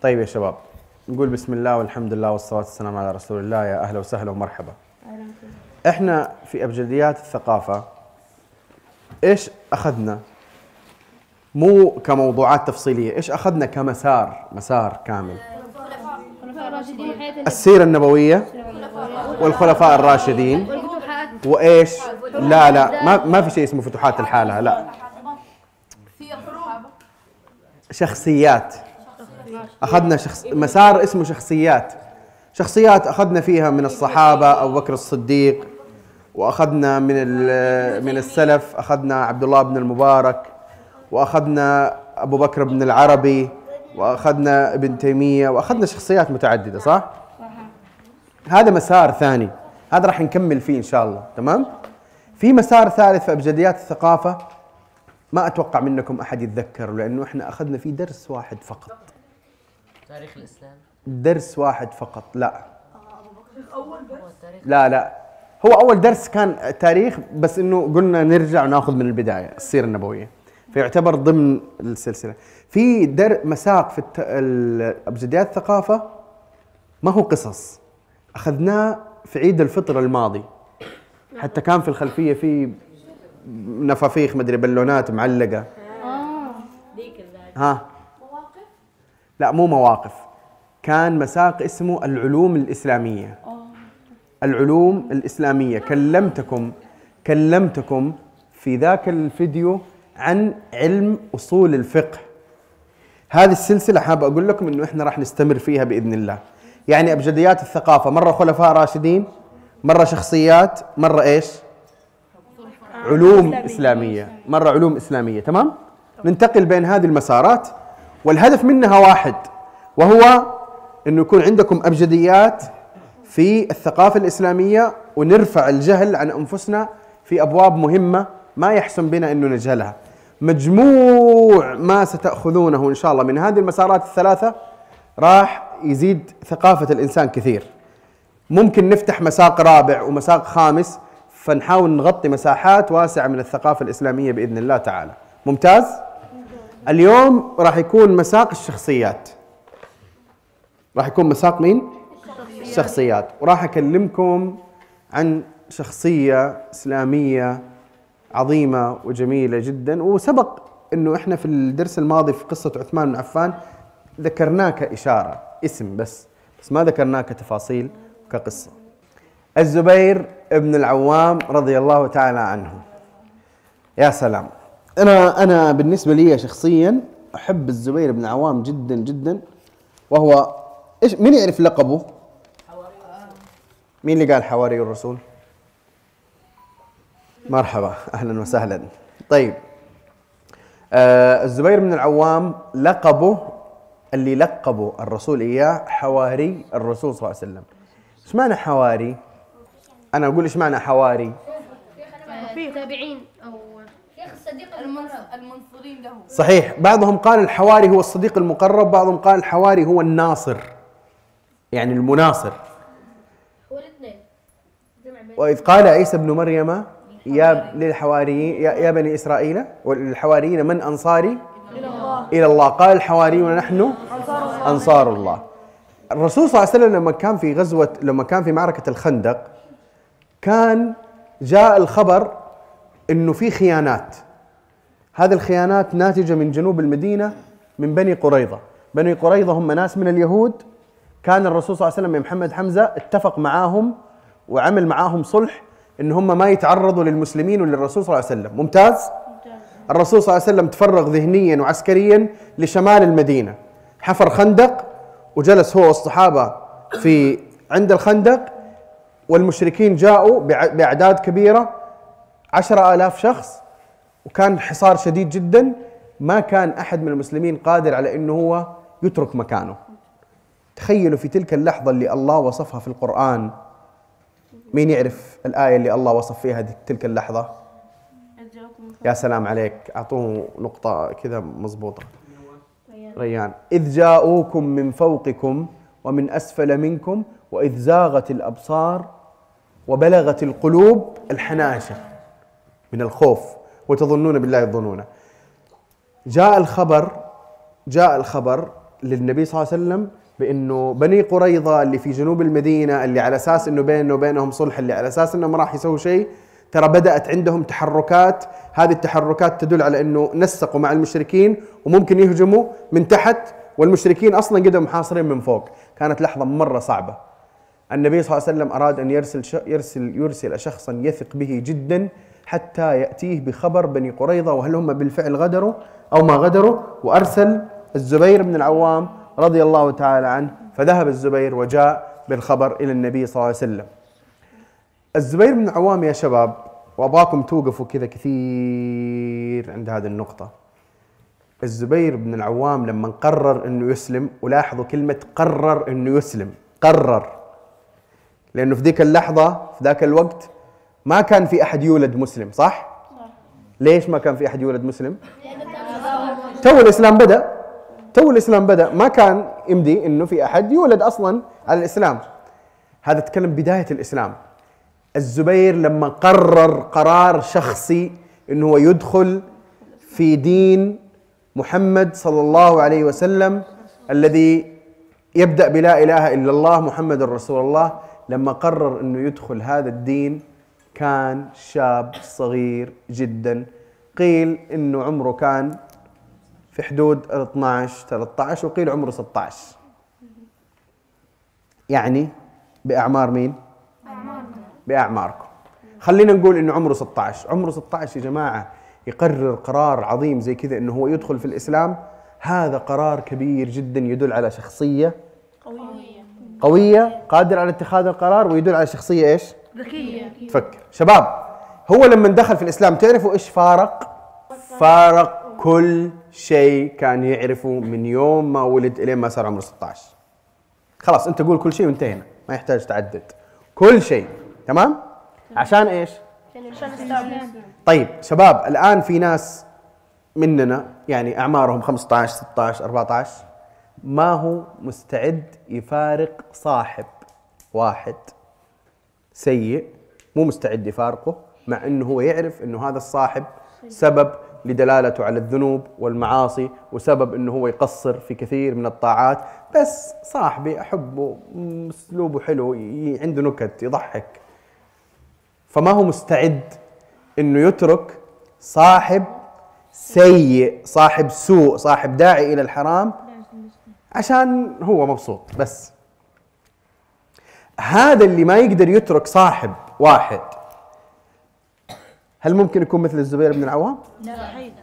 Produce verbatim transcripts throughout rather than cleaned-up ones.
طيب يا شباب، نقول بسم الله والحمد لله والصلاة والسلام على رسول الله. يا أهلا وسهلا ومرحبا. إحنا في أبجديات الثقافة إيش أخذنا؟ مو كموضوعات تفصيلية، إيش أخذنا كمسار، مسار كامل؟ السيرة النبوية والخلفاء الراشدين وإيش؟ لا لا ما ما في شيء اسمه فتوحات الحالة، لا. شخصيات. أخذنا شخص مسار اسمه شخصيات. شخصيات أخذنا فيها من الصحابة أبو بكر الصديق، وأخذنا من من السلف، أخذنا عبد الله بن المبارك، وأخذنا أبو بكر بن العربي، وأخذنا ابن تيمية، وأخذنا شخصيات متعددة، صح؟ هذا مسار ثاني، هذا راح نكمل فيه إن شاء الله، تمام؟ في مسار ثالث في أبجديات الثقافة ما أتوقع منكم أحد يتذكر، لأنه إحنا أخذنا فيه درس واحد فقط. تاريخ الإسلام. درس واحد فقط، لا. لا لا، هو أول درس كان تاريخ، بس إنه قلنا نرجع وناخذ من البداية السيرة النبوية، فيعتبر ضمن السلسلة. في در مساق في أبجديات الثقافة ما هو قصص، أخذناه في عيد الفطر الماضي، حتى كان في الخلفية في نفافيخ مدري بالونات معلقة. ها مواقف؟ لا مو مواقف، كان مساق اسمه العلوم الإسلامية. العلوم الإسلامية. كلمتكم كلمتكم في ذاك الفيديو عن علم أصول الفقه. هذه السلسلة حاب أقول لكم إنه إحنا راح نستمر فيها بإذن الله. يعني أبجديات الثقافة مرة خلفاء راشدين، مرة شخصيات، مرة إيش؟ علوم إسلامية، مرة علوم إسلامية، تمام؟ ننتقل بين هذه المسارات، والهدف منها واحد، وهو إنه يكون عندكم أبجديات في الثقافة الإسلامية، ونرفع الجهل عن أنفسنا في أبواب مهمة ما يحسن بنا إنه نجهلها. مجموع ما ستأخذونه إن شاء الله من هذه المسارات الثلاثة راح يزيد ثقافة الإنسان كثير. ممكن نفتح مساق رابع ومساق خامس، فنحاول نغطي مساحات واسعة من الثقافة الإسلامية بإذن الله تعالى. ممتاز؟ اليوم راح يكون مساق الشخصيات. راح يكون مساق مين؟ الشخصيات. وراح أكلمكم عن شخصية إسلامية عظيمة وجميلة جدا، وسبق أنه إحنا في الدرس الماضي في قصة عثمان بن عفان ذكرناه كإشارة، اسم بس بس ما ذكرناه كتفاصيل كقصة. الزبير بن العوام رضي الله تعالى عنه. يا سلام، أنا أنا بالنسبة لي شخصيا أحب الزبير بن العوام جدا جدا. وهو إيش؟ مين يعرف لقبه؟ مين اللي قال حواري الرسول؟ مرحبا، أهلا وسهلا. طيب، آه الزبير بن العوام لقبه اللي لقبه الرسول إياه حواري الرسول صلى الله عليه وسلم. إيش معنى حواري؟ أنا أقول إيش معنى حواري؟ تابعين أو الصديق المنصورين له. صحيح، بعضهم قال الحواري هو الصديق المقرب، بعضهم قال الحواري هو الناصر، يعني المناصر. هو الاثنين. وإذ قال عيسى بن مريم يا للحواريين يا, يا بني إسرائيل والحواريين من أنصاري إلى الله. إلى الله قال الحواريون نحن أنصار الله. الرسول صلى الله عليه وسلم لما كان في غزوة لما كان في معركة الخندق، كان جاء الخبر إنه في خيانات. هذه الخيانات ناتجة من جنوب المدينة من بني قريظة. بني قريظة هم ناس من اليهود. كان الرسول صلى الله عليه وسلم يا محمد حمزة اتفق معاهم وعمل معاهم صلح إن هم ما يتعرضوا للمسلمين وللرسول صلى الله عليه وسلم. ممتاز؟ الرسول صلى الله عليه وسلم تفرغ ذهنيا وعسكريا لشمال المدينة، حفر خندق وجلس هو والصحابة في عند الخندق، والمشركين جاءوا بأعداد كبيرة، عشرة آلاف شخص، وكان حصار شديد جدا. ما كان أحد من المسلمين قادر على إنه هو يترك مكانه. تخيلوا في تلك اللحظة اللي الله وصفها في القرآن. مين يعرف الآية اللي الله وصف فيها تلك اللحظة؟ يا سلام عليك، أعطوه نقطة كذا مضبوطة. ريان. إذ جاءوكم من فوقكم ومن أسفل منكم وإذ زاغت الأبصار وبلغت القلوب الحناجر من الخوف وتظنون بالله الظنون. جاء الخبر جاء الخبر للنبي صلى الله عليه وسلم بأنه بني قريظة اللي في جنوب المدينة اللي على أساس أنه بينه وبينهم صلح، اللي على أساس أنه ما راح يسوي شيء، ترى بدأت عندهم تحركات. هذه التحركات تدل على أنه نسقوا مع المشركين وممكن يهجموا من تحت، والمشركين أصلا قدروا محاصرين من فوق. كانت لحظة مرة صعبة. النبي صلى الله عليه وسلم أراد أن يرسل يرسل يرسل شخصا يثق به جدا حتى يأتيه بخبر بني قريظة وهل هم بالفعل غدروا أو ما غدروا، وأرسل الزبير بن العوام رضي الله تعالى عنه. فذهب الزبير وجاء بالخبر إلى النبي صلى الله عليه وسلم. الزبير بن العوام يا شباب، وأباكم توقفوا كذا كثير عند هذه النقطة. الزبير بن العوام لما قرر أنه يسلم، ولاحظوا كلمة قرر أنه يسلم، قرر، لأنه في ذيك اللحظة في ذاك الوقت ما كان في أحد يولد مسلم، صح؟ ليش ما كان في أحد يولد مسلم؟ تو الإسلام بدأ، تو الإسلام بدأ، ما كان يمدي إنه في أحد يولد أصلاً على الإسلام. هذا تكلم بداية الإسلام. الزبير لما قرر قرار شخصي إنه هو يدخل في دين محمد صلى الله عليه وسلم الذي يبدأ بلا إله إلا الله محمد رسول الله، لما قرر إنه يدخل هذا الدين كان شاب صغير جدا. قيل إنه عمره كان في حدود اثناشر ثلاثة عشر، وقيل عمره ستة عشر. يعني بأعمار مين؟ بأعماركم. خلينا نقول إنه عمره ستة عشر. عمره ستة عشر يا جماعة يقرر قرار عظيم زي كذا إنه هو يدخل في الإسلام. هذا قرار كبير جدا، يدل على شخصية قوية قوية قادر على اتخاذ القرار، ويدل على شخصية إيش؟ ذكية تفكر. شباب، هو لما دخل في الإسلام تعرفوا إيش فارق؟ فارق كل شيء كان يعرفه من يوم ما ولد إلين ما صار عمره ستة عشر. خلاص أنت قول كل شيء وانتهينا، ما يحتاج تعدد. كل شيء تمام؟ عشان إيش؟ طيب شباب، الآن في ناس مننا يعني أعمارهم خمسة عشر ستة عشر أربعة عشر ما هو مستعد يفارق صاحب واحد سيء، مو مستعد يفارقه، مع أنه هو يعرف أنه هذا الصاحب سبب لدلالته على الذنوب والمعاصي، وسبب أنه هو يقصر في كثير من الطاعات. بس صاحبي أحبه، أسلوبه حلو، عنده نكت، يضحك، فما هو مستعد أنه يترك صاحب سيء، صاحب سوء، صاحب داعي إلى الحرام عشان هو مبسوط. بس هذا اللي ما يقدر يترك صاحب واحد، هل ممكن يكون مثل الزبير بن العوام؟ لا،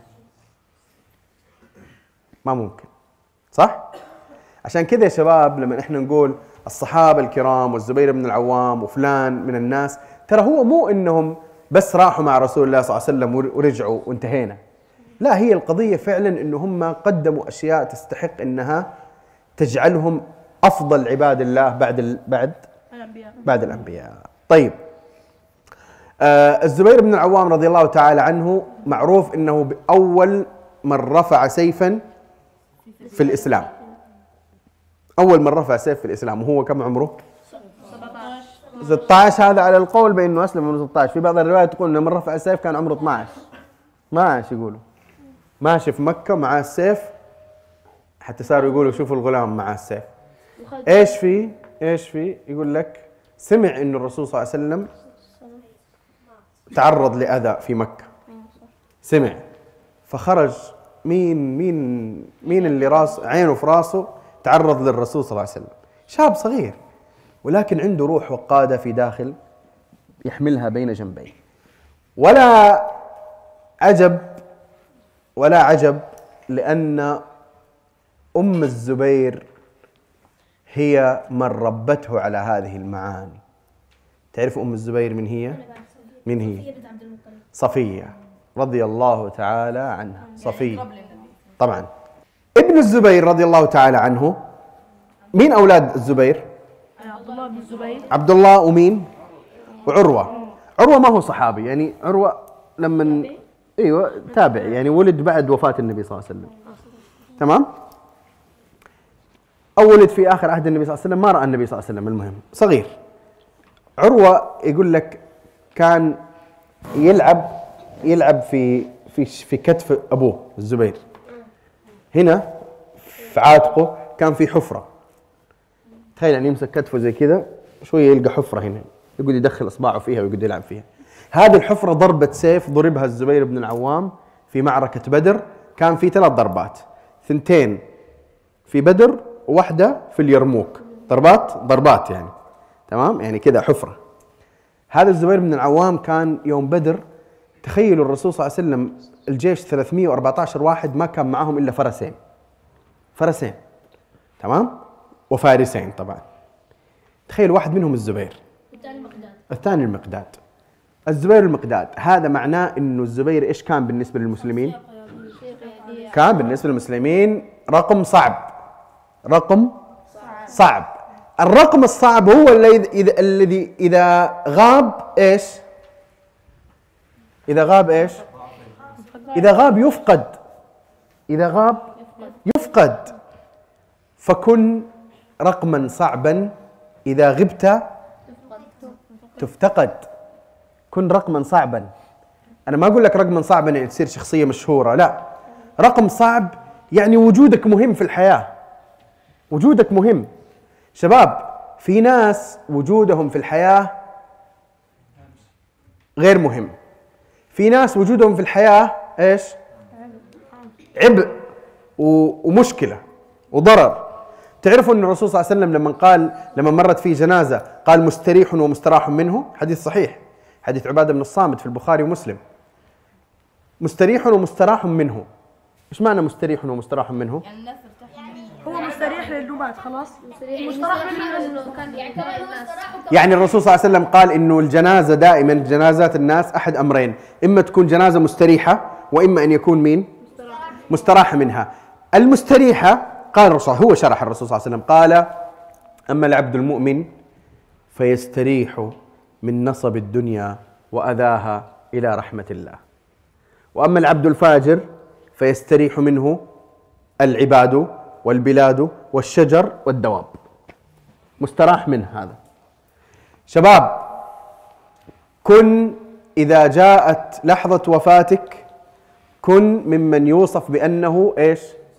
ما ممكن، صح؟ عشان كذا يا شباب لما احنا نقول الصحابة الكرام والزبير بن العوام وفلان من الناس، ترى هو مو انهم بس راحوا مع رسول الله صلى الله عليه وسلم ورجعوا وانتهينا. لا، هي القضية فعلا انه هم قدموا اشياء تستحق انها تجعلهم افضل عباد الله بعد ال... بعد الانبياء. بعد الانبياء. طيب، آه الزبير بن العوام رضي الله تعالى عنه معروف انه باول من رفع سيفا في الاسلام. اول من رفع سيف في الاسلام، وهو كم عمره؟ ستة عشر. هذا على القول بانه اسلم من ستة عشر. في بعض الروايات تقول انه من رفع السيف كان عمره اثني عشر. اثني عشر يقولوا ماشي في مكة معاه السيف، حتى صاروا يقولوا شوفوا الغلام معاه السيف. ايش في؟ ايش في؟ يقول لك سمع انه الرسول صلى الله عليه وسلم تعرض لأذى في مكة. سمع، فخرج. مين مين مين اللي راس عينه في راسه تعرض للرسول صلى الله عليه وسلم؟ شاب صغير، ولكن عنده روح وقادة في داخل يحملها بين جنبيه. ولا عجب ولا عجب لأن أم الزبير هي من ربته على هذه المعاني. تعرف أم الزبير من هي؟ من هي؟ صفية رضي الله تعالى عنها. صفية طبعا. ابن الزبير رضي الله تعالى عنه، مين أولاد الزبير؟ عبد الله بن الزبير. عبد الله ومين؟ وعروة. عروة ما هو صحابي، يعني عروة لما ايوه تابعي، يعني ولد بعد وفاة النبي صلى الله عليه وسلم. تمام؟ أو ولد في آخر عهد النبي صلى الله عليه وسلم، ما رأى النبي صلى الله عليه وسلم، المهم صغير. عروة يقول لك كان يلعب يلعب في في في كتف أبوه الزبير، هنا في عاتقه كان في حفرة. تخيل يعني يمسك كتفه زي كذا شوية يلقى حفرة هنا، يقعد يدخل إصبعه فيها ويقعد يلعب فيها. هذه الحفرة ضربة سيف ضربها الزبير بن العوام في معركة بدر. كان في ثلاث ضربات، ثنتين في بدر وواحدة في اليرموك. ضربات ضربات يعني تمام، يعني كذا حفرة. هذا الزبير بن العوام كان يوم بدر، تخيلوا الرسول صلى الله عليه وسلم الجيش ثلاثمئة وأربعة عشر واحد ما كان معهم إلا فرسين، فرسين تمام، وفارسين طبعا. تخيل واحد منهم الزبير، الثاني المقداد. الزبير المقداد، هذا معناه إنه الزبير إيش كان بالنسبة للمسلمين؟ كان بالنسبة للمسلمين رقم صعب، رقم صعب. الرقم الصعب هو الذي الذي إذا غاب إيش؟ إذا غاب إيش؟ إذا غاب يفقد، إذا غاب يفقد. فكن رقما صعبا إذا غبت تفتقد. كن رقما صعبا. أنا ما أقول لك رقما صعبا يعني تصير شخصية مشهورة، لا، رقم صعب يعني وجودك مهم في الحياة، وجودك مهم. شباب، في ناس وجودهم في الحياة غير مهم، في ناس وجودهم في الحياة إيش؟ عبء ومشكلة وضرر. تعرفوا أن الرسول صلى الله عليه وسلم لما قال، لما مرت فيه جنازة قال مستريح ومستراح منه، حديث صحيح، حديث عبادة بن الصامت في البخاري ومسلم. مستريح ومستراح منه. إيش معنى مستريح ومستراح منه؟ يعني الناس هو مستريح لأنه مات خلاص، مستراح منه كان يعتبر الناس. يعني الرسول صلى الله عليه وسلم قال إنه الجنازة دائما، جنازات الناس أحد أمرين، إما تكون جنازة مستريحة وإما أن يكون مين؟ مستراح منها. المستريحة قال الرسول، هو شرح الرسول صلى الله عليه وسلم قال: أما العبد المؤمن فيستريح من نصب الدنيا وأذاها إلى رحمة الله، وأما العبد الفاجر فيستريح منه العباد والبلاد والشجر والدواب. مستراح منه هذا. شباب، كن إذا جاءت لحظة وفاتك كن ممن يوصف بأنه إيش؟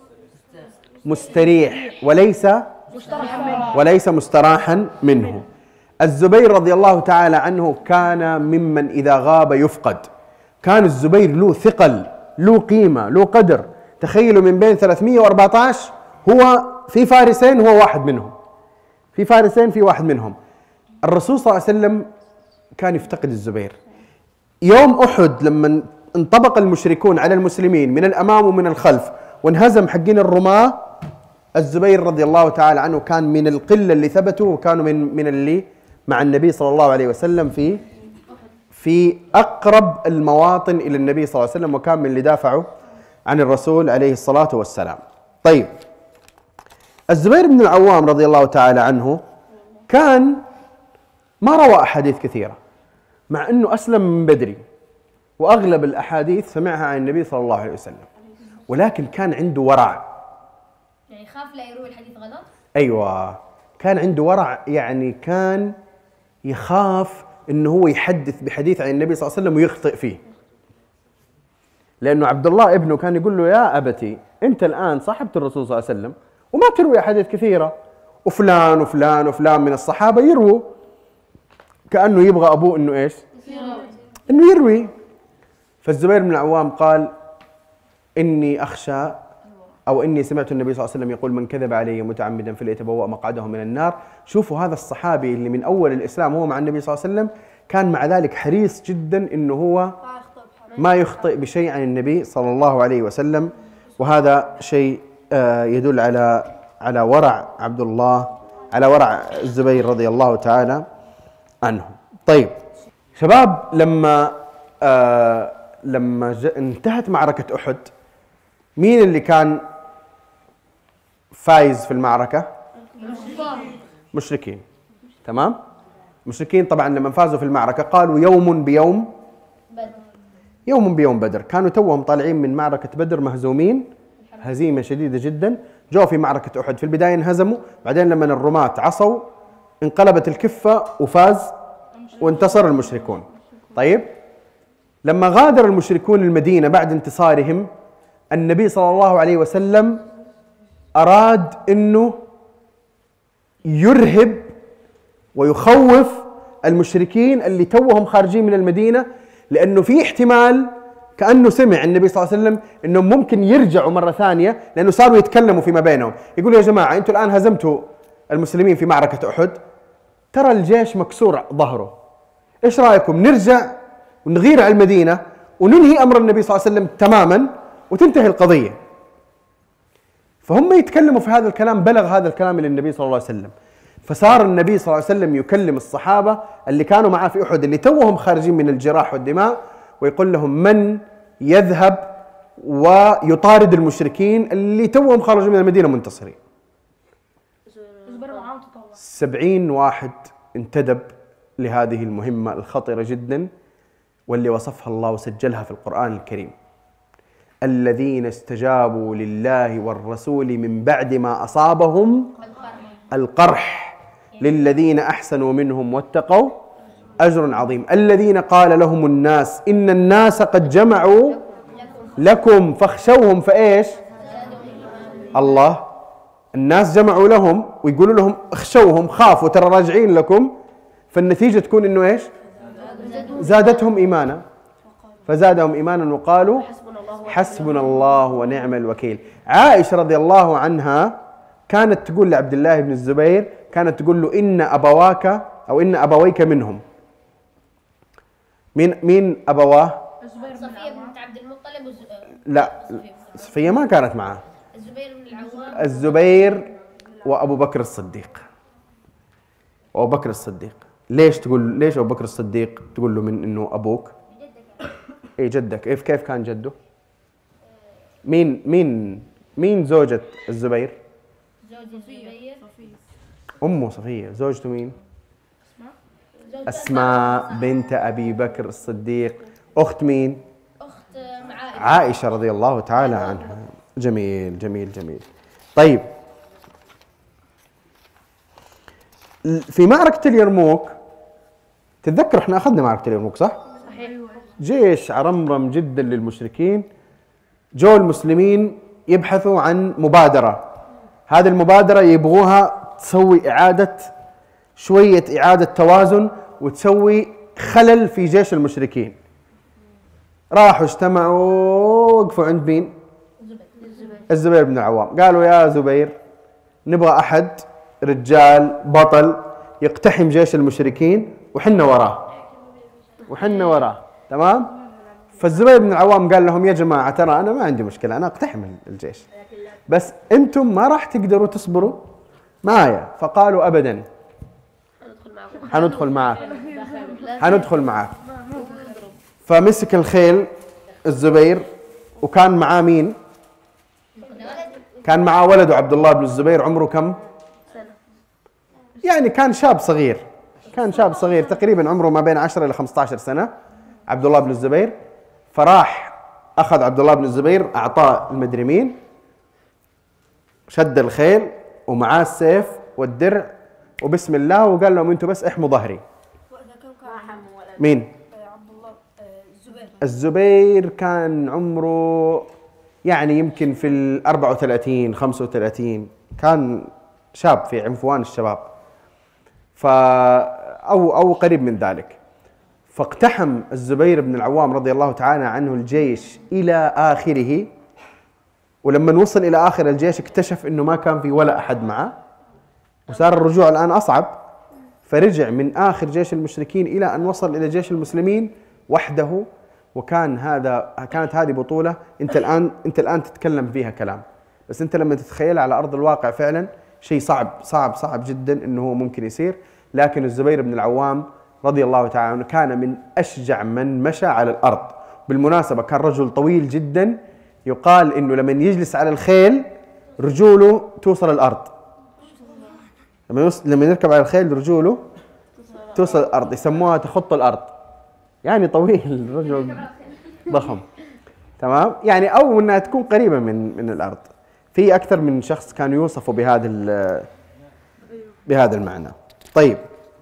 مستريح وليس وليس مستراحا منه. الزبير رضي الله تعالى عنه كان ممن إذا غاب يفقد. كان الزبير له ثقل، له قيمة، له قدر. تخيلوا من بين ثلاثمئة وأربعة عشر هو في فارسين، هو واحد منهم، في فارسين في واحد منهم. الرسول صلى الله عليه وسلم كان يفتقد الزبير. يوم أحد لما انطبق المشركون على المسلمين من الأمام ومن الخلف وانهزم حقين الرماة، الزبير رضي الله تعالى عنه كان من القلة اللي ثبتوا، وكانوا من من اللي مع النبي صلى الله عليه وسلم في في أقرب المواطن إلى النبي صلى الله عليه وسلم، وكان من اللي دافعوا عن الرسول عليه الصلاة والسلام. طيب، الزبير بن العوام رضي الله تعالى عنه كان ما روى أحاديث كثيرة، مع أنه أسلم من بدري وأغلب الأحاديث سمعها عن النبي صلى الله عليه وسلم، ولكن كان عنده ورع. يعني خاف لا يروي الحديث غلط؟ أيوة، كان عنده ورع، يعني كان يخاف أنه هو يحدث بحديث عن النبي صلى الله عليه وسلم ويخطئ فيه. لأنه عبد الله ابنه كان يقول له: يا أبتي أنت الآن صاحبت الرسول صلى الله عليه وسلم وما تروي أحاديث كثيرة، وفلان وفلان وفلان من الصحابة يرووا. كأنه يبغى أبوه أنه إيش؟ أنه يروي. فالزبير بن العوام قال: إني أخشى، أو إني سمعت النبي صلى الله عليه وسلم يقول: من كذب علي متعمدا فليتبوأ مقعده من النار. شوفوا هذا الصحابي اللي من أول الإسلام هو مع النبي صلى الله عليه وسلم، كان مع ذلك حريص جدا إنه هو ما يخطئ بشيء عن النبي صلى الله عليه وسلم. وهذا شيء يدل على على ورع عبد الله، على ورع الزبير رضي الله تعالى عنه. طيب شباب، لما آه لما انتهت معركة أحد، مين اللي كان فايز في المعركة؟ مشركين. تمام؟ مشركين طبعا لما فازوا في المعركة قالوا: يوم بيوم بدر. يوم بيوم بدر. كانوا توهم طالعين من معركة بدر مهزومين هزيمة شديدة جدا، جو في معركة أحد. في البداية انهزموا، بعدين لما الرماة عصوا انقلبت الكفة وفاز وانتصر المشركون. طيب، لما غادر المشركون المدينة بعد انتصارهم، النبي صلى الله عليه وسلم أراد أنه يرهب ويخوف المشركين اللي توهم خارجين من المدينة، لأنه في احتمال كأنه سمع النبي صلى الله عليه وسلم أنهم ممكن يرجعوا مرة ثانية، لأنه صاروا يتكلموا فيما بينهم، يقولوا يا جماعة أنتوا الآن هزمتوا المسلمين في معركة أحد، ترى الجيش مكسور ظهره، إيش رأيكم نرجع ونغير على المدينة وننهي أمر النبي صلى الله عليه وسلم تماما وتنتهي القضية. فهم يتكلموا في هذا الكلام، بلغ هذا الكلام إلى النبي صلى الله عليه وسلم، فصار النبي صلى الله عليه وسلم يكلم الصحابة اللي كانوا معاه في أحد اللي توهم خارجين من الجراح والدماء، ويقول لهم من يذهب ويطارد المشركين اللي توهم خرجوا من المدينة منتصرين. سبعين واحد انتدب لهذه المهمة الخطرة جدا واللي وصفها الله وسجلها في القرآن الكريم: الذين استجابوا لله والرسول من بعد ما أصابهم القرح للذين أحسنوا منهم واتقوا أجر عظيم. الذين قال لهم الناس إن الناس قد جمعوا لكم فاخشوهم فإيش؟ الله، الناس جمعوا لهم ويقولوا لهم اخشوهم، خافوا ترى راجعين لكم، فالنتيجة تكون إنه إيش؟ زادتهم إيمانا، فزادهم إيمانا وقالوا حسبنا الله ونعم الوكيل. عائشة رضي الله عنها كانت تقول لعبد الله بن الزبير، كانت تقول له إن أبواك أو إن أبويك منهم. مين مين أبواه؟ صفية بنت عبد المطلب وز... لا، صفية ما كانت معه. الزبير بن العوام. الزبير وأبو بكر الصديق. وأبو بكر الصديق. ليش تقول ليش أبو بكر الصديق تقول له من إنه أبوك؟ إيه جدك، كيف كيف كان جده؟ مين مين مين زوجة الزبير؟ زوج الزبير أمه صفية. زوجته مين؟ أسماء بنت أبي بكر الصديق. أخت مين؟ أخت عائشة عائشة رضي الله تعالى عنها. جميل جميل جميل. طيب، في معركة اليرموك تتذكر احنا أخذنا معركة اليرموك صح؟ صحيح. جيش عرمرم جدا للمشركين، جو المسلمين يبحثوا عن مبادرة، هذه المبادرة يبغوها تسوي إعادة شوية إعادة توازن وتسوي خلل في جيش المشركين. راحوا اجتمعوا وقفوا عند مين؟ الزبير بن العوام. قالوا يا زبير نبغى أحد رجال بطل يقتحم جيش المشركين وحنا وراه وحنا وراه تمام؟ فالزبير بن العوام قال لهم يا جماعة ترى أنا ما عندي مشكلة، أنا أقتحم الجيش، بس أنتم ما راح تقدروا تصبروا معايا. فقالوا أبدا، حندخل معك حندخل معك. فمسك الخيل الزبير، وكان معاه مين؟ كان معاه ولده عبد الله بن الزبير. عمره كم؟ يعني كان شاب صغير، كان شاب صغير تقريبا عمره ما بين عشرة إلى خمسة عشر سنة عبد الله بن الزبير. فراح أخذ عبد الله بن الزبير، أعطاه المدري مين، شد الخيل ومعاه السيف والدرع وبسم الله، وقال لهم أنتم بس احموا ظهري. مين؟ الزبير كان عمره يعني يمكن في ال أربعة وثلاثين خمسة وثلاثين، كان شاب في عنفوان الشباب، ف أو أو قريب من ذلك. فاقتحم الزبير بن العوام رضي الله تعالى عنه الجيش إلى آخره، ولما وصل إلى آخر الجيش اكتشف إنه ما كان في ولا أحد معه، وصار الرجوع الآن أصعب، فرجع من آخر جيش المشركين إلى أن وصل إلى جيش المسلمين وحده. وكان هذا كانت هذه بطولة أنت الآن أنت الآن تتكلم فيها كلام، بس أنت لما تتخيل على أرض الواقع فعلا شيء صعب صعب صعب جدا إنه هو ممكن يصير. لكن الزبير بن العوام رضي الله تعالى عنه كان من أشجع من مشى على الأرض. بالمناسبة كان رجل طويل جدا، يقال إنه لما يجلس على الخيل رجوله توصل الأرض، لما لما يركب على الخيل رجوله توصل الأرض، يسموها تخط الأرض، يعني طويل، رجل ضخم تمام، يعني أو أنها تكون قريبة من من الأرض. في أكثر من شخص كانوا يوصفوا بهذا بهذا المعنى. طيب،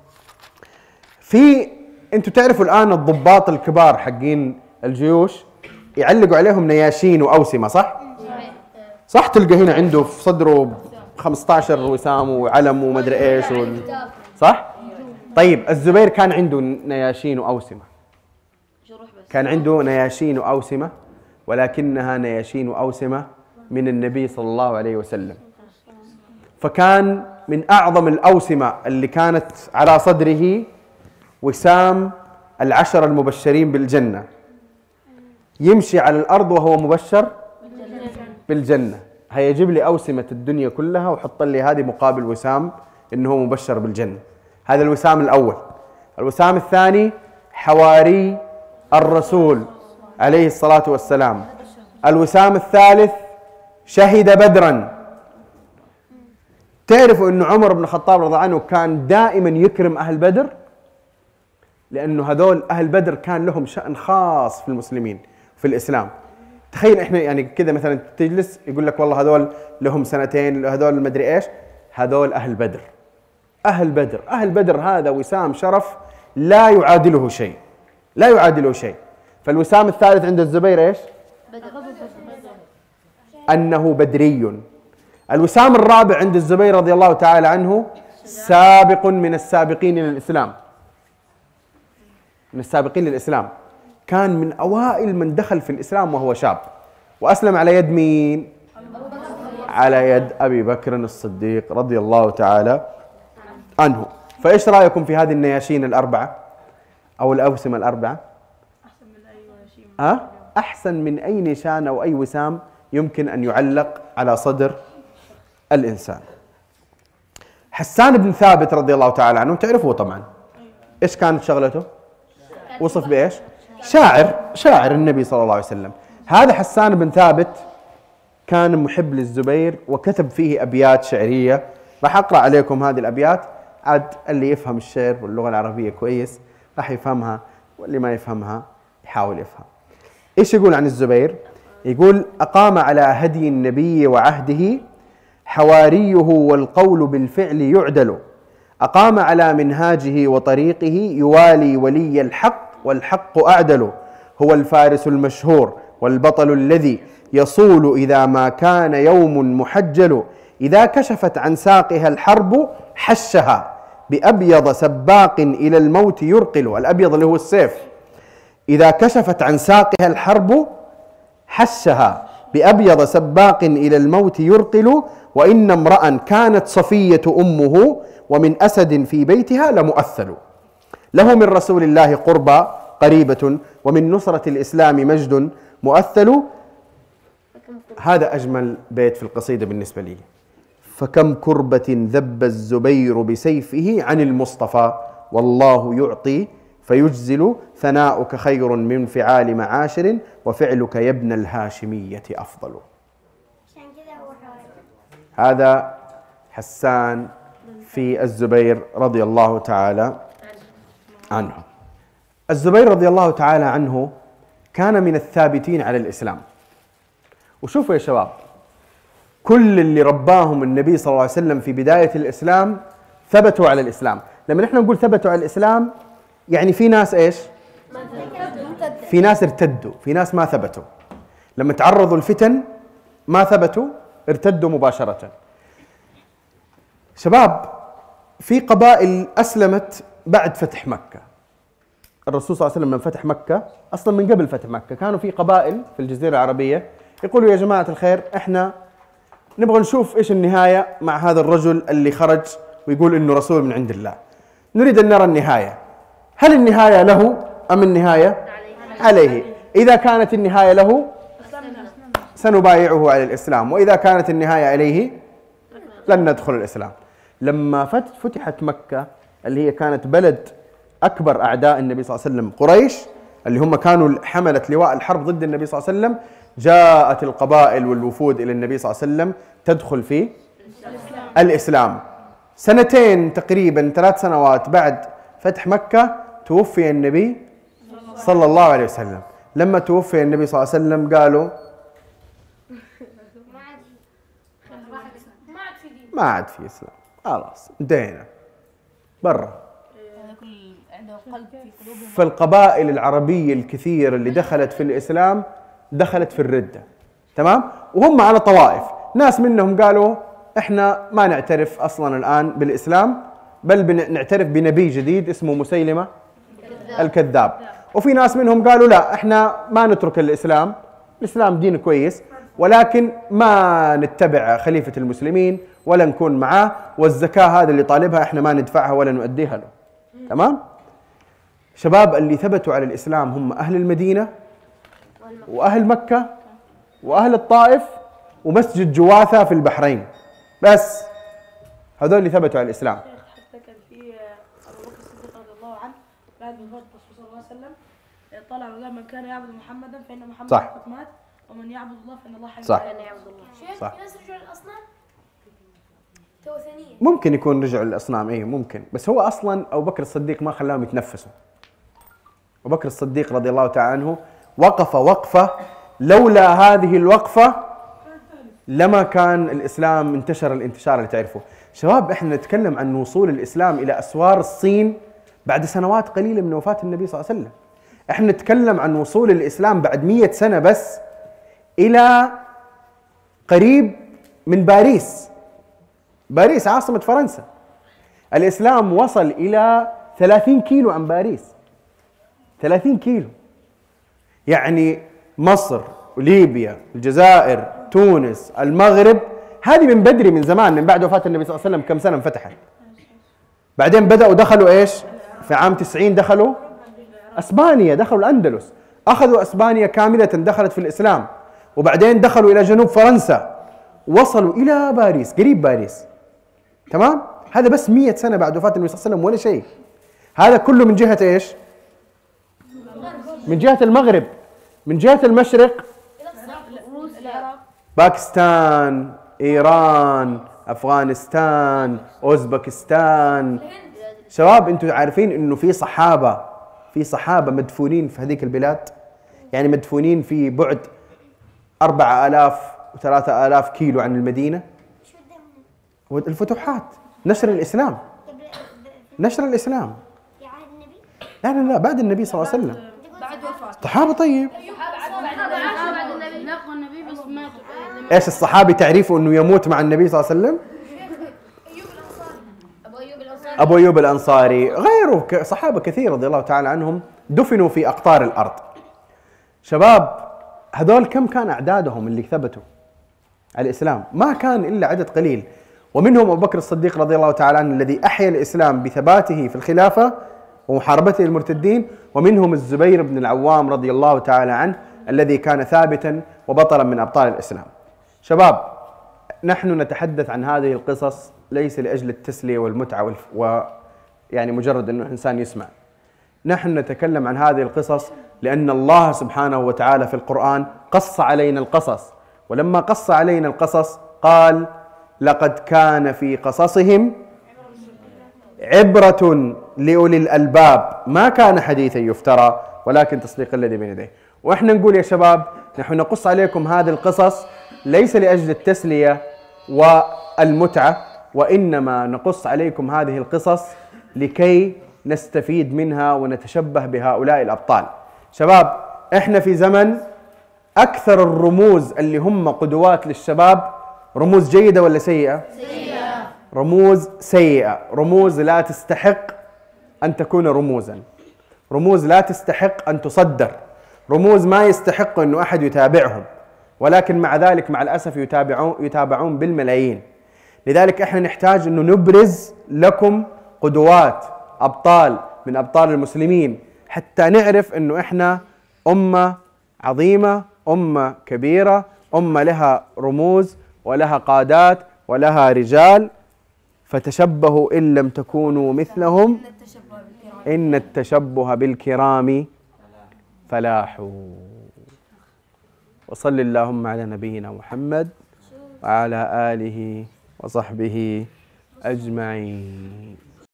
في أنتم تعرفوا الآن الضباط الكبار حقين الجيوش يعلقوا عليهم نياشين وأوسمة صح؟ صح؟ تلقى هنا عنده في صدره خمسة عشر وسام وعلم ومدري ايش وال... صح؟ طيب الزبير كان عنده نياشين وأوسمة، كان عنده نياشين وأوسمة، ولكنها نياشين وأوسمة من النبي صلى الله عليه وسلم. فكان من أعظم الأوسمة اللي كانت على صدره وسام العشر المبشرين بالجنة، يمشي على الأرض وهو مبشر بالجنة. هيجيب لي أوسمة الدنيا كلها وحط لي هذه مقابل وسام إنه هو مبشر بالجنة. هذا الوسام الأول. الوسام الثاني حواري الرسول عليه الصلاة والسلام. الوسام الثالث شهد بدرا. تعرفوا أنه عمر بن الخطاب رضي الله عنه كان دائما يكرم أهل بدر، لأنه هذول أهل بدر كان لهم شأن خاص في المسلمين في الإسلام. تخيل إحنا يعني كذا مثلا تجلس يقول لك والله هذول لهم سنتين، هذول المدري إيش، هذول أهل بدر. أهل بدر، أهل بدر هذا وسام شرف لا يعادله شيء، لا يعادله شيء. فالوسام الثالث عند الزبير إيش؟ أنه بدري. الوسام الرابع عند الزبير رضي الله تعالى عنه سابق من السابقين للإسلام، من السابقين للإسلام، كان من أوائل من دخل في الإسلام وهو شاب، وأسلم على يد مين؟ على يد أبي بكر الصديق رضي الله تعالى عنه. فإيش رأيكم في هذه النياشين الأربعة أو الأوسمة الأربعة؟ أه؟ أحسن من أي نشان أو أي وسام يمكن أن يعلق على صدر الإنسان. حسان بن ثابت رضي الله تعالى عنه تعرفوه طبعا، إيش كانت شغلته؟ وصف بإيش؟ شاعر، شاعر النبي صلى الله عليه وسلم. هذا حسان بن ثابت كان محب للزبير وكتب فيه أبيات شعرية. راح أقرأ عليكم هذه الأبيات، عاد اللي يفهم الشعر واللغة العربية كويس راح يفهمها، واللي ما يفهمها يحاول يفهم. إيش يقول عن الزبير؟ يقول: أقام على هدي النبي وعهده حواريه والقول بالفعل يعدل، أقام على منهاجه وطريقه يوالي ولي الحق والحق أعدل، هو الفارس المشهور والبطل الذي يصول إذا ما كان يوم محجل، إذا كشفت عن ساقها الحرب حشها بأبيض سباق إلى الموت يرقل. الأبيض اللي هو السيف. إذا كشفت عن ساقها الحرب حشها بأبيض سباق إلى الموت يرقل، وإن امرأ كانت صفية أمه ومن أسد في بيتها لمؤثل، له من رسول الله قربى قريبة ومن نصرة الإسلام مجد مؤثل. هذا أجمل بيت في القصيدة بالنسبة لي: فكم كربة ذب الزبير بسيفه عن المصطفى، والله يعطي فيجزل، ثناؤك خير من فعال معاشر، وفعلك يا ابن الهاشمية أفضل. هذا حسان في الزبير رضي الله تعالى عنه. الزبير رضي الله تعالى عنه كان من الثابتين على الإسلام. وشوفوا يا شباب، كل اللي رباهم النبي صلى الله عليه وسلم في بداية الإسلام ثبتوا على الإسلام. لما نحن نقول ثبتوا على الإسلام يعني في ناس إيش؟ في ناس ارتدوا، في ناس ما ثبتوا. لما تعرضوا الفتن ما ثبتوا، ارتدوا مباشرة. شباب، في قبائل أسلمت بعد فتح مكة. الرسول صلى الله عليه وسلم من فتح مكة، أصلا من قبل فتح مكة كانوا في قبائل في الجزيرة العربية يقولوا يا جماعة الخير إحنا نبغى نشوف إيش النهاية مع هذا الرجل اللي خرج ويقول إنه رسول من عند الله. نريد أن نرى النهاية، هل النهاية له أم النهاية عليه؟ إذا كانت النهاية له سنبايعه على الإسلام، وإذا كانت النهاية عليه لن ندخل الإسلام. لما فتحت مكة اللي هي كانت بلد أكبر أعداء النبي صلى الله عليه وسلم قريش، اللي هم كانوا حملة لواء الحرب ضد النبي صلى الله عليه وسلم، جاءت القبائل والوفود إلى النبي صلى الله عليه وسلم تدخل في الإسلام. سنتين تقريبا ثلاث سنوات بعد فتح مكة توفي النبي صلى الله عليه وسلم. لما توفي النبي صلى الله عليه وسلم قالوا ما عاد في إسلام، خلاص انتهينا، برا. فالقبائل العربية الكثير اللي دخلت في الإسلام دخلت في الردة، تمام؟ وهم على طوائف. ناس منهم قالوا احنا ما نعترف اصلا الان بالاسلام، بل بنعترف بنبي جديد اسمه مسيلمة الكذاب. وفي ناس منهم قالوا لا، احنا ما نترك الاسلام، الاسلام دين كويس، ولكن ما نتبع خليفة المسلمين ولا نكون معاه، والزكاة هذا اللي طالبها احنا ما ندفعها ولا نؤديها له. تمام؟ شباب اللي ثبتوا على الاسلام هم اهل المدينة واهل مكة واهل الطائف ومسجد جواثة في البحرين، بس هذول اللي ثبتوا على الاسلام. حتى كان في ابو بكر الصديق رضي الله عنه بعد وفاة الرسول صلى الله عليه وسلم طلع وقال من كان يعبد محمدا فان محمدا صح. قد مات، ومن يعبد الله فان الله حي. صح. كان يعبد الله. صح. في ناس رجعوا للاصنام توثنيه. ممكن يكون رجعوا للاصنام، ايه ممكن، بس هو اصلا ابو بكر الصديق ما خلاهم يتنفسوا. ابو بكر الصديق رضي الله تعالى عنه وقف وقفه، لولا هذه الوقفه لما كان الاسلام انتشر الانتشار اللي تعرفه. شباب احنا نتكلم عن وصول الاسلام الى اسوار الصين بعد سنوات قليله من وفاه النبي صلى الله عليه وسلم. احنا نتكلم عن وصول الاسلام بعد مئة سنه بس الى قريب من باريس. باريس عاصمه فرنسا. الاسلام وصل الى ثلاثين كيلو عن باريس. ثلاثين كيلو. يعني مصر وليبيا الجزائر تونس المغرب هذه من بدري، من زمان، من بعد وفاة النبي صلى الله عليه وسلم كم سنة انفتحت. بعدين بدأوا دخلوا ايش؟ في عام تسعين دخلوا اسبانيا، دخلوا الاندلس، اخذوا اسبانيا كاملة دخلت في الاسلام، وبعدين دخلوا الى جنوب فرنسا، وصلوا الى باريس، قريب باريس. تمام؟ هذا بس مئة سنة بعد وفاة النبي صلى الله عليه وسلم، ولا شيء. هذا كله من جهة ايش؟ من جهة المغرب. من جهة المشرق باكستان، ايران، افغانستان، اوزبكستان. شباب انتم عارفين انه في صحابه في صحابه مدفونين في هذيك البلاد، يعني مدفونين في بعد أربعة آلاف وثلاثة آلاف كيلو عن المدينه. الفتوحات، نشر الاسلام، نشر الاسلام. لا لا لا بعد النبي صلى الله عليه وسلم. بعد وفاة الصحابه. طيب بعد النبي لقوا النبي بس ماتوا. ايش الصحابي تعريفه انه يموت مع النبي صلى الله عليه وسلم؟ ابو ايوب الانصاري ابو ايوب الانصاري، غيره صحابه كثير رضي الله تعالى عنهم دفنوا في اقطار الارض. شباب هذول كم كان اعدادهم اللي ثبتوا على الاسلام؟ ما كان الا عدد قليل، ومنهم ابو بكر الصديق رضي الله تعالى عنه الذي احيا الاسلام بثباته في الخلافه ومحاربته المرتدين، ومنهم الزبير بن العوام رضي الله تعالى عنه الذي كان ثابتا وبطلا من ابطال الاسلام. شباب نحن نتحدث عن هذه القصص ليس لاجل التسليه والمتعه والف... و يعني مجرد انه انسان يسمع. نحن نتكلم عن هذه القصص لان الله سبحانه وتعالى في القرآن قص علينا القصص، ولما قص علينا القصص قال: لقد كان في قصصهم عبرة لأولي الألباب ما كان حديثا يفترى ولكن تصديق الذي بين يديه. واحنا نقول يا شباب نحن نقص عليكم هذه القصص ليس لأجل التسلية والمتعة، وإنما نقص عليكم هذه القصص لكي نستفيد منها ونتشبه بهؤلاء الأبطال. شباب احنا في زمن أكثر الرموز اللي هم قدوات للشباب رموز جيدة ولا سيئة؟ سيئة. رموز سيئة، رموز لا تستحق أن تكون رموزا، رموز لا تستحق أن تصدر، رموز ما يستحق أنه أحد يتابعهم، ولكن مع ذلك مع الأسف يتابعون, يتابعون بالملايين. لذلك احنا نحتاج أنه نبرز لكم قدوات أبطال من أبطال المسلمين حتى نعرف أنه احنا أمة عظيمة، أمة كبيرة، أمة لها رموز ولها قادات ولها رجال. فتشبهوا إن لم تكونوا مثلهم إن التشبه بالكرام فلاح. وصل اللهم على نبينا محمد وعلى آله وصحبه أجمعين.